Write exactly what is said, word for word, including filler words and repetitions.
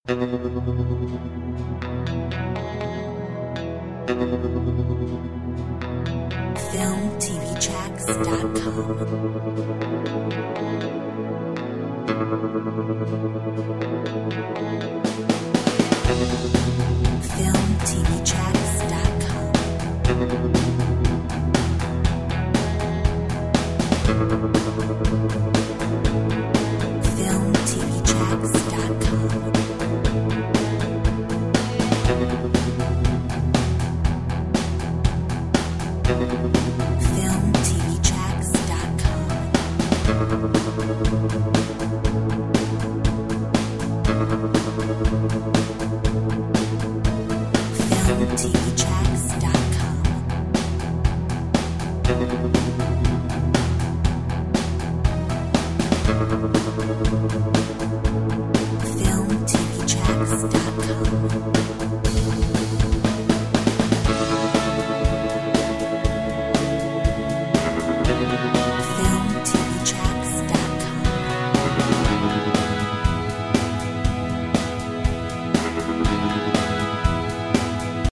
film t v tracks dot com. film t v tracks dot com. film t v tracks dot com. film t v tracks dot com. film t v tracks dot com. film t v tracks dot com.